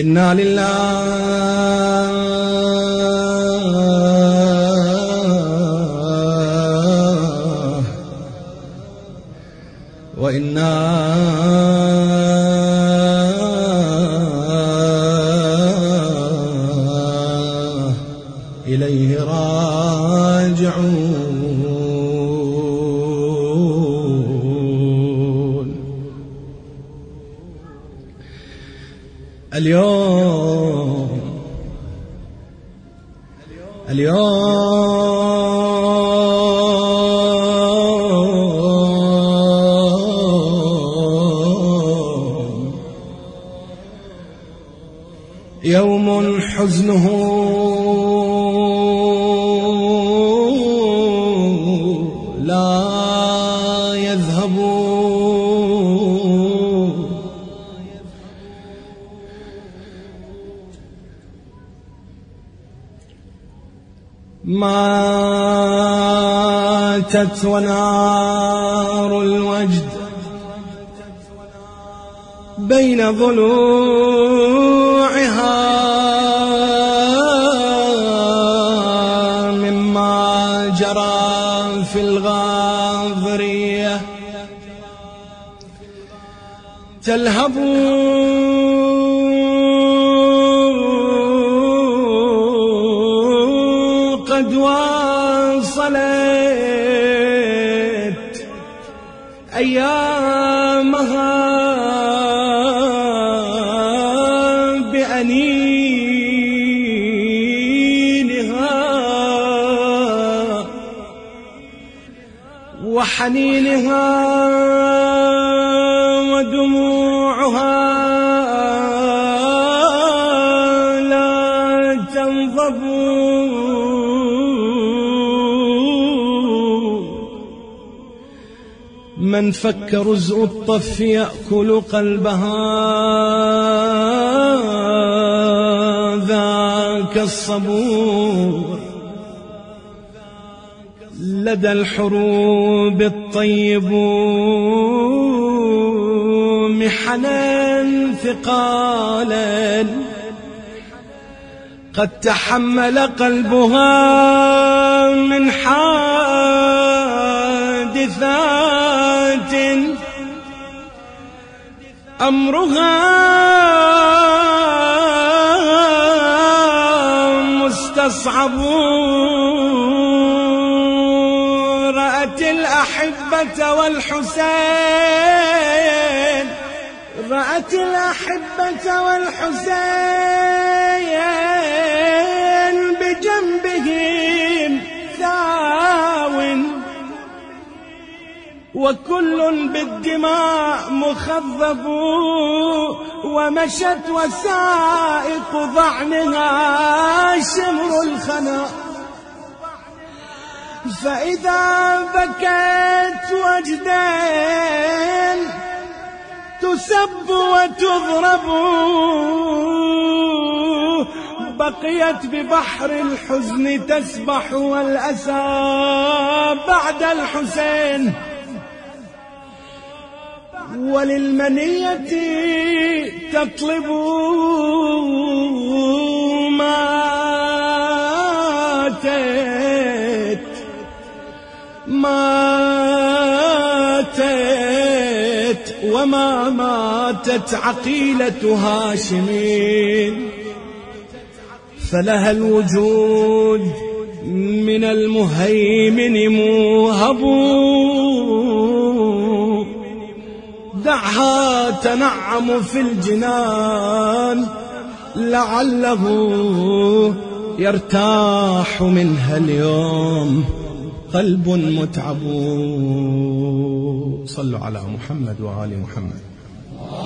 إنا لله وإنا إليه راجعون. اليوم يوم حزنه لا يذهب، ماتت ونار الوجد بين ضلوعها مما جرى في الغاضرية، تلهب قد واصلت أيامها بأنينها وحنينها ودموعها لا تنضب. من فك رزء الطف يأكل قلبها ذاك الصبور، لدى الحروب الطيب محنا ثقالا قد تحمل قلبها من حادثات أمرها مستصعب. رأت الأحبة والحسين، رأت الأحبة والحسين بجنبهم ثاو وكل بالدماء مخضب، ومشت وسائق ضعنها شمر الخنا، فإذا بكت وجدين تسب وتضرب، بقيت ببحر الحزن تسبح والأسى بعد الحسين. وللمنية تطلب ماتت وما ماتت عقيلة هاشمين، فلها الوجود من المهيمن موهب. دعها تنعم في الجنان لعله يرتاح منها اليوم قلب متعب. صلوا على محمد وآل محمد.